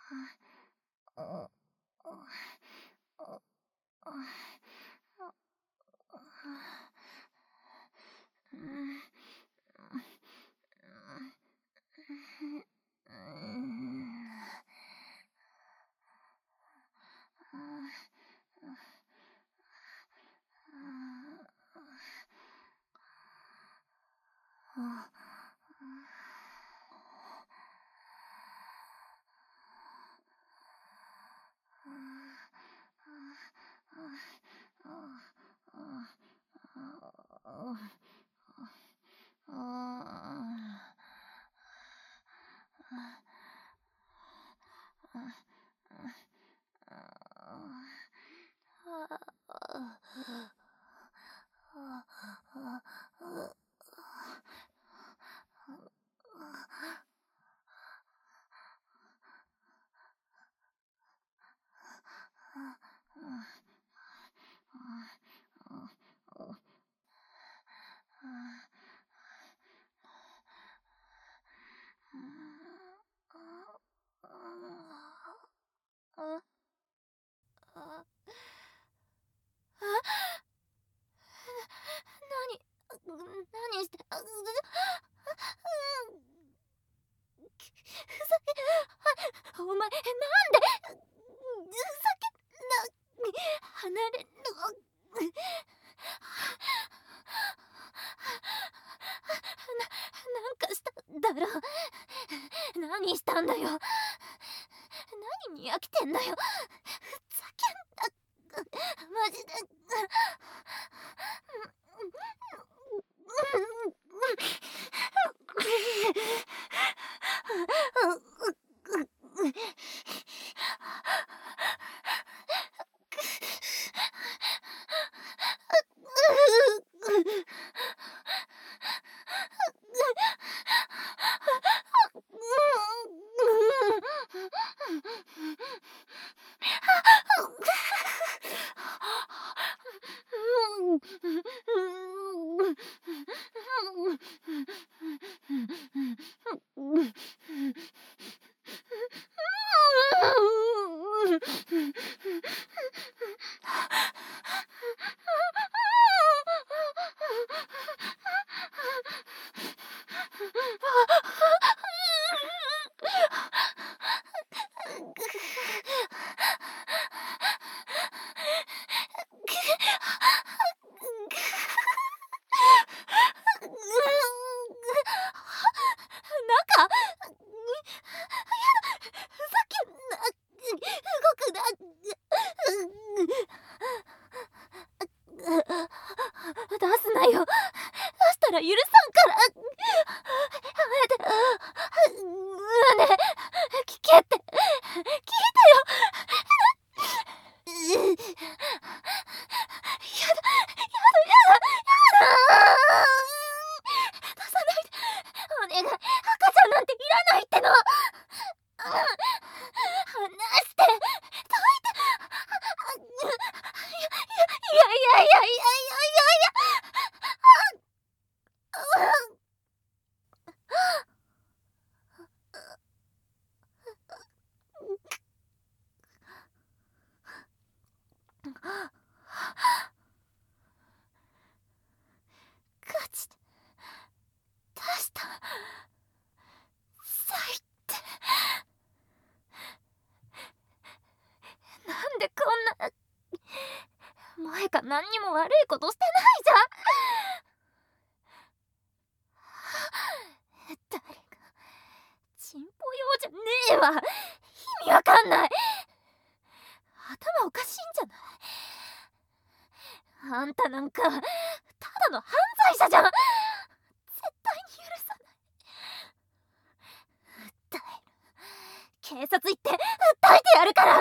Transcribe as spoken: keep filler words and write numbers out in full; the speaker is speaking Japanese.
何して、あ、う、ふざけ、お前、なんで、ふざけ、な、離れろ。な、なんかしただろ。何したんだよ。何に飽きてんだよ。ふざけんな。マジで。出すなよ。出したら許さんから。ねえ、聞けって。聞いてよ。やだ、やだ、やだ、やだ。出さないで。お願い。赤ちゃんなんていらないっての。離して。どいて。いやいやいやいやいやいやいや。ガチで出した。最低。なんでこんな。萌香何にも悪いことしてないじゃん。誰がチンポ用じゃねえわ。意味わかんない。頭おかしいんじゃない。あんたなんかただの犯罪者じゃん。絶対に許さない。訴える。警察行って訴えてやるから。